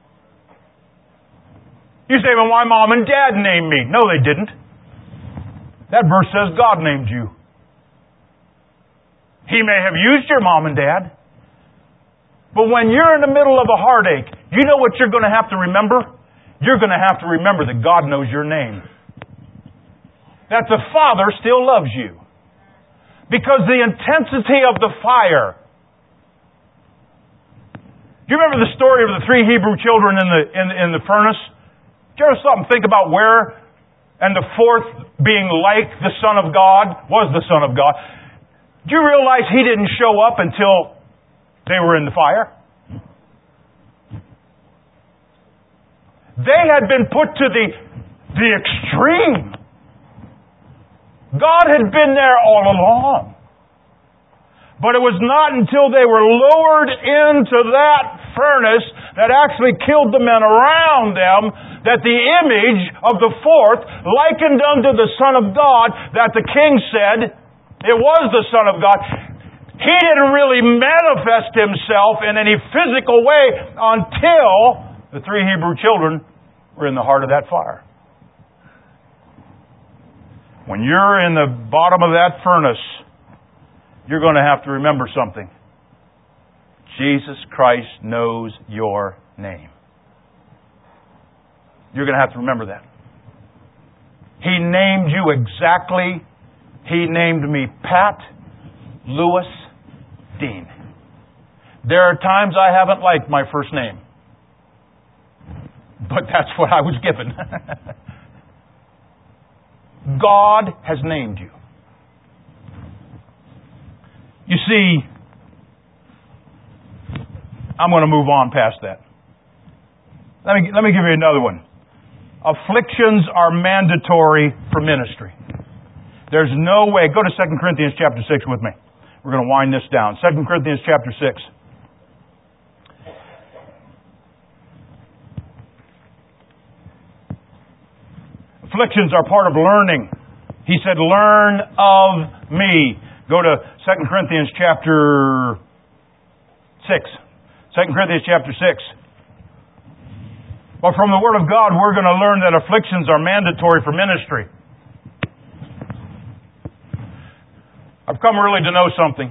You say, well, my mom and dad named me. No, they didn't. That verse says God named you. He may have used your mom and dad. But when you're in the middle of a heartache, you know what you're going to have to remember? You're going to have to remember that God knows your name. That the Father still loves you. Because the intensity of the fire. Do you remember the story of the 3 Hebrew children in the furnace? Did you ever stop and think about where? And the 4th being like the Son of God, was the Son of God. Do you realize He didn't show up until they were in the fire? They had been put to the extreme. God had been there all along. But it was not until they were lowered into that furnace that actually killed the men around them that the image of the 4th, likened unto the Son of God, that the king said, it was the Son of God. He didn't really manifest Himself in any physical way until the 3 Hebrew children were in the heart of that fire. When you're in the bottom of that furnace, you're going to have to remember something. Jesus Christ knows your name. You're going to have to remember that. He named you exactly. He named me Pat Lewis Dean. There are times I haven't liked my first name. But that's what I was given. God has named you. You see, I'm going to move on past that. Let me give you another one. Afflictions are mandatory for ministry. There's no way. Go to 2 Corinthians chapter 6 with me. We're going to wind this down. 2 Corinthians chapter 6. Afflictions are part of learning. He said, learn of me. Go to 2 Corinthians chapter 6. 2 Corinthians chapter 6. But from the Word of God, we're going to learn that afflictions are mandatory for ministry. I've come really to know something.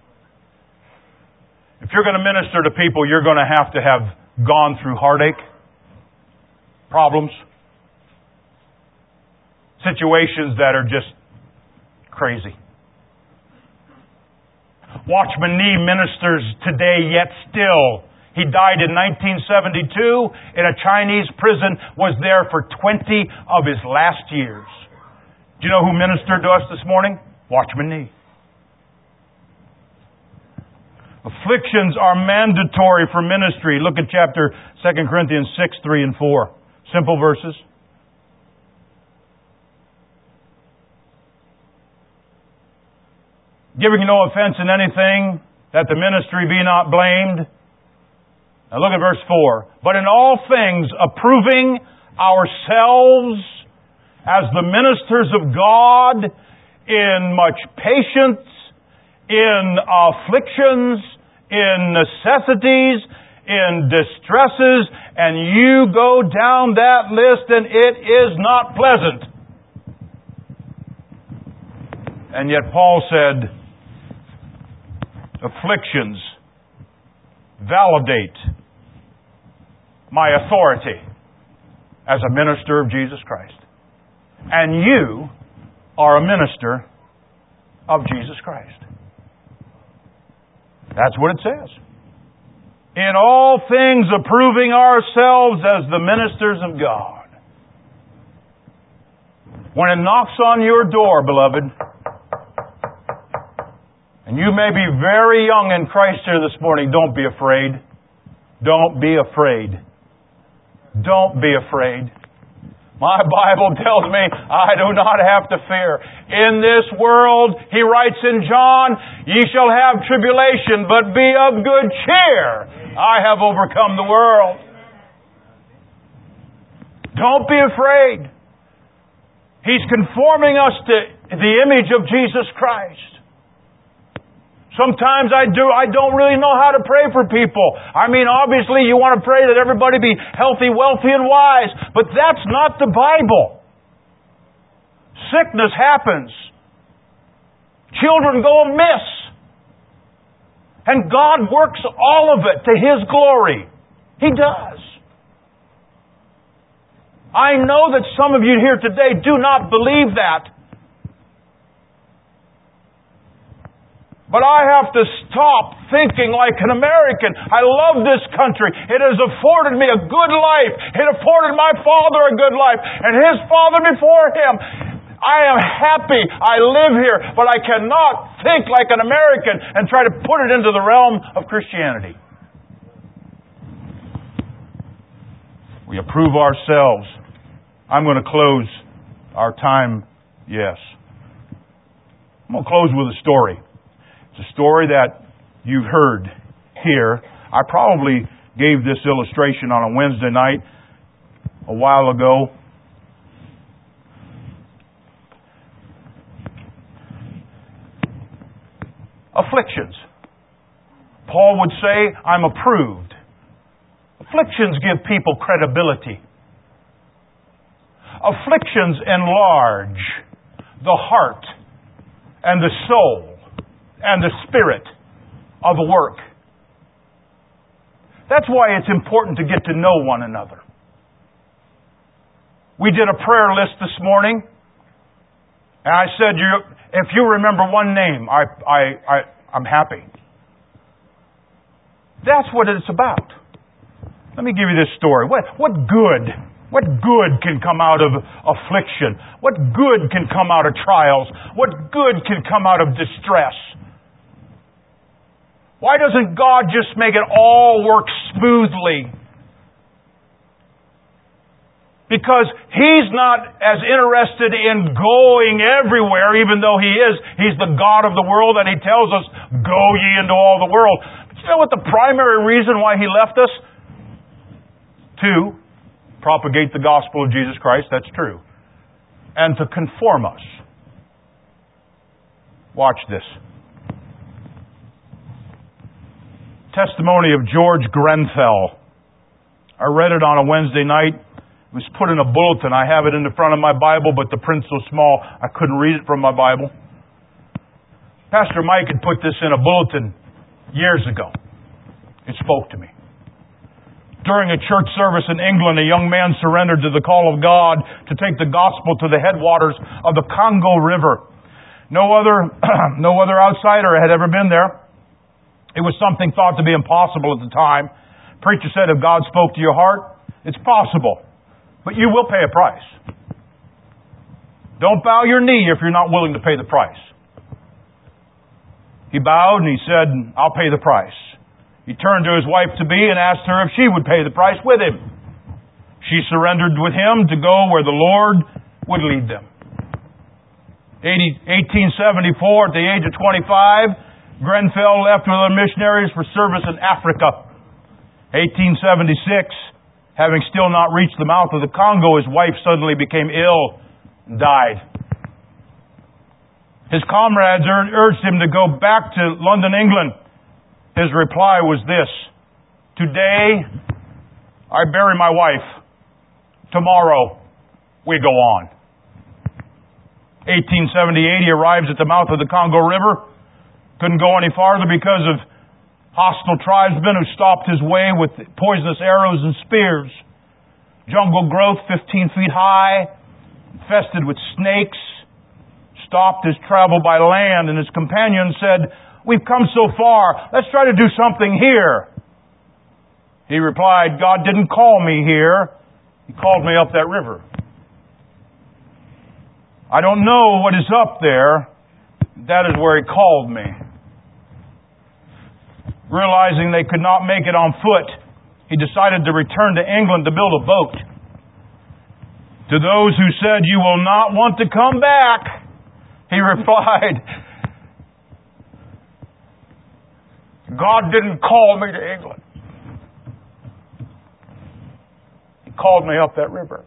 If you're going to minister to people, you're going to have gone through heartache, problems. situations that are just crazy. Watchman Nee ministers today yet still. He died in 1972 in a Chinese prison, was there for 20 of his last years. Do you know who ministered to us this morning? Watchman Nee. Afflictions are mandatory for ministry. Look at chapter 2 Corinthians 6, 3 and 4. Simple verses. Giving no offense in anything, that the ministry be not blamed. Now look at verse 4. But in all things, approving ourselves as the ministers of God in much patience, in afflictions, in necessities, in distresses, and you go down that list and it is not pleasant. And yet Paul said, afflictions validate my authority as a minister of Jesus Christ. And you are a minister of Jesus Christ. That's what it says. In all things approving ourselves as the ministers of God. When it knocks on your door, beloved, and you may be very young in Christ here this morning, don't be afraid. Don't be afraid. Don't be afraid. My Bible tells me I do not have to fear. In this world, he writes in John, ye shall have tribulation, but be of good cheer. I have overcome the world. Don't be afraid. He's conforming us to the image of Jesus Christ. Sometimes I don't really know how to pray for people. I mean, obviously you want to pray that everybody be healthy, wealthy, and wise. But that's not the Bible. Sickness happens. Children go amiss. And God works all of it to His glory. He does. I know that some of you here today do not believe that. But I have to stop thinking like an American. I love this country. It has afforded me a good life. It afforded my father a good life. And his father before him. I am happy I live here. But I cannot think like an American and try to put it into the realm of Christianity. We approve ourselves. I'm going to close our time. Yes. I'm going to close with a story. It's a story that you've heard here. I probably gave this illustration on a Wednesday night a while ago. Afflictions. Paul would say, I'm approved. Afflictions give people credibility. Afflictions enlarge the heart and the soul and the spirit of a work. That's why it's important to get to know one another. We did a prayer list this morning, and I said, if you remember one name, I'm happy. That's what it's about. Let me give you this story. What good can come out of affliction? What good can come out of trials? What good can come out of distress? Why doesn't God just make it all work smoothly? Because He's not as interested in going everywhere, even though He is. He's the God of the world, and He tells us, go ye into all the world. But you know what the primary reason why He left us? To propagate the gospel of Jesus Christ, that's true. And to conform us. Watch this. Testimony of George Grenfell. I read it on a Wednesday night. It was put in a bulletin. I have it in the front of my Bible, but the print's so small I couldn't read it from my Bible. Pastor Mike had put this in a bulletin years ago. It spoke to me. During a church service in England, a young man surrendered to the call of God to take the gospel to the headwaters of the Congo River. No other outsider had ever been there. It was something thought to be impossible at the time. Preacher said, if God spoke to your heart, it's possible, but you will pay a price. Don't bow your knee if you're not willing to pay the price. He bowed and he said, I'll pay the price. He turned to his wife-to-be and asked her if she would pay the price with him. She surrendered with him to go where the Lord would lead them. 1874, at the age of 25, Grenfell left with other missionaries for service in Africa. 1876, having still not reached the mouth of the Congo, his wife suddenly became ill and died. His comrades urged him to go back to London, England. His reply was this: today I bury my wife. Tomorrow we go on. 1878, he arrives at the mouth of the Congo River. Couldn't go any farther because of hostile tribesmen who stopped his way with poisonous arrows and spears. Jungle growth 15 feet high, infested with snakes, stopped his travel by land, and his companion said, we've come so far, let's try to do something here. He replied, God didn't call me here, He called me up that river. I don't know what is up there, that is where He called me. Realizing they could not make it on foot, he decided to return to England to build a boat. To those who said, you will not want to come back, he replied, God didn't call me to England. He called me up that river.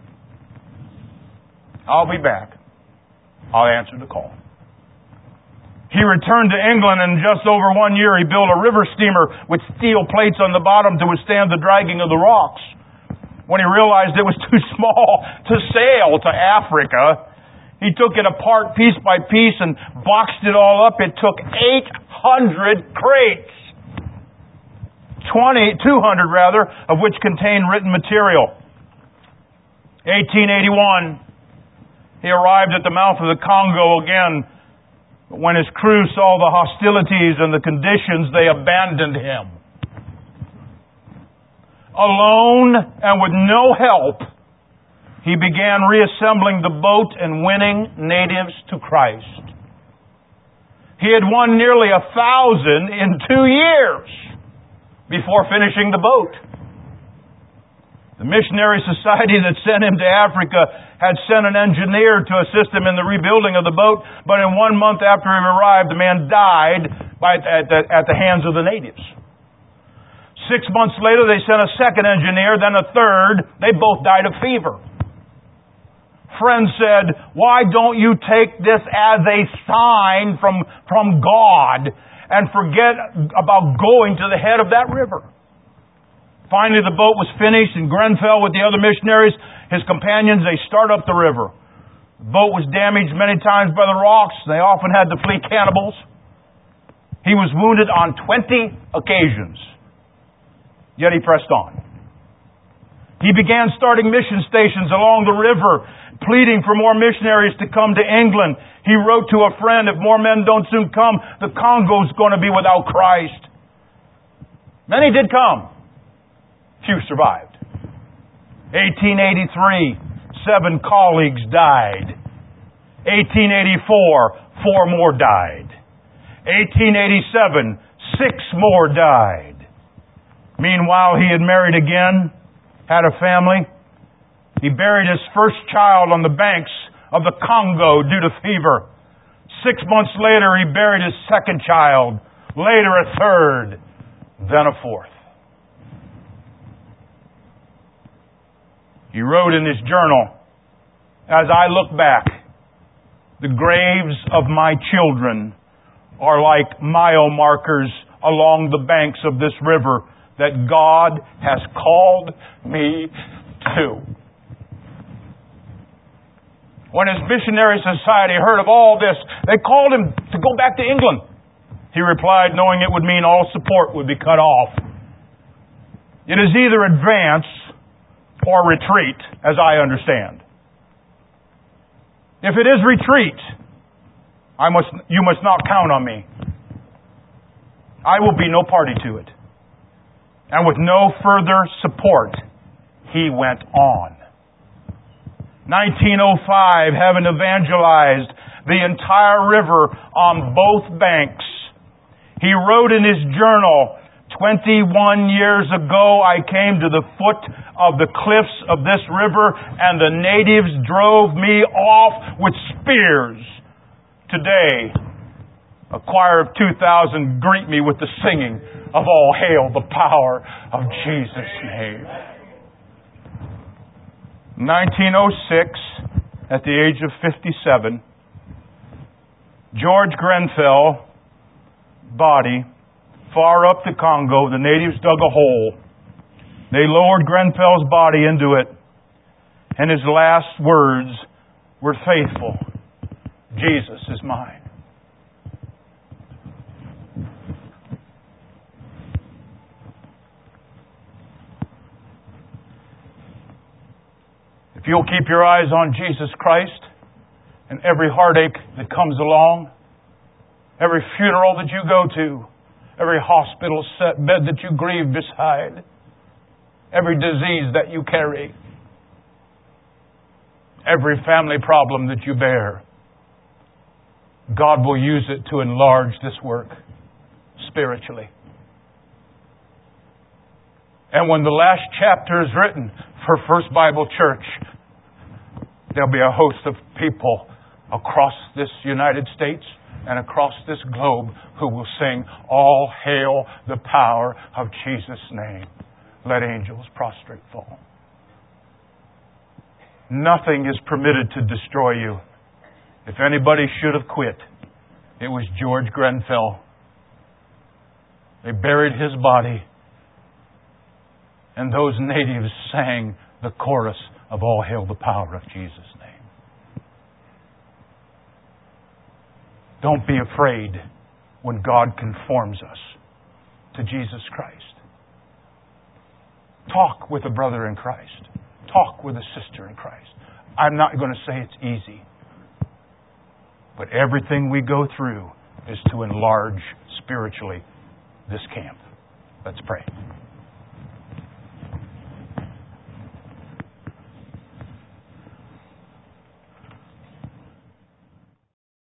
I'll be back. I'll answer the call. He returned to England, and in just over 1 year he built a river steamer with steel plates on the bottom to withstand the dragging of the rocks. When he realized it was too small to sail to Africa, he took it apart piece by piece and boxed it all up. It took 800 crates, 200 of which contained written material. 1881, he arrived at the mouth of the Congo again. But when his crew saw the hostilities and the conditions, they abandoned him. Alone and with no help, he began reassembling the boat and winning natives to Christ. He had won nearly 1,000 in 2 years before finishing the boat. The missionary society that sent him to Africa had sent an engineer to assist him in the rebuilding of the boat, but in 1 month after he arrived, the man died at the hands of the natives. 6 months later, they sent a second engineer, then a third. They both died of fever. Friends said, why don't you take this as a sign from God and forget about going to the head of that river? Finally, the boat was finished, and Grenfell with the other missionaries, his companions, they start up the river. The boat was damaged many times by the rocks. They often had to flee cannibals. He was wounded on 20 occasions. Yet he pressed on. He began starting mission stations along the river, pleading for more missionaries to come to England. He wrote to a friend, if more men don't soon come, the Congo's going to be without Christ. Many did come. Few survived. 1883, 7 colleagues died. 1884, 4 more died. 1887, 6 more died. Meanwhile, he had married again, had a family. He buried his first child on the banks of the Congo due to fever. 6 months later, he buried his second child. Later, a third, then a fourth. He wrote in his journal, as I look back, the graves of my children are like mile markers along the banks of this river that God has called me to. When his missionary society heard of all this, they called him to go back to England. He replied, knowing it would mean all support would be cut off. It is either advance or retreat, as I understand. If it is retreat, you must not count on me. I will be no party to it. And with no further support, he went on. 1905, having evangelized the entire river on both banks, he wrote in his journal, 21 years ago I came to the foot of the cliffs of this river and the natives drove me off with spears. Today, a choir of 2,000 greet me with the singing of all hail the power of Jesus' name. 1906, at the age of 57, George Grenfell body, far up the Congo, the natives dug a hole. They lowered Grenfell's body into it, and his last words were faithful. Jesus is mine. If you'll keep your eyes on Jesus Christ and every heartache that comes along, every funeral that you go to, every hospital bed that you grieve beside, every disease that you carry, every family problem that you bear, God will use it to enlarge this work spiritually. And when the last chapter is written for First Bible Church, there'll be a host of people across this United States and across this globe who will sing, all hail the power of Jesus' name. Let angels prostrate fall. Nothing is permitted to destroy you. If anybody should have quit, it was George Grenfell. They buried his body, and those natives sang the chorus of all hail the power of Jesus' name. Don't be afraid when God conforms us to Jesus Christ. Talk with a brother in Christ. Talk with a sister in Christ. I'm not going to say it's easy. But everything we go through is to enlarge spiritually this camp. Let's pray.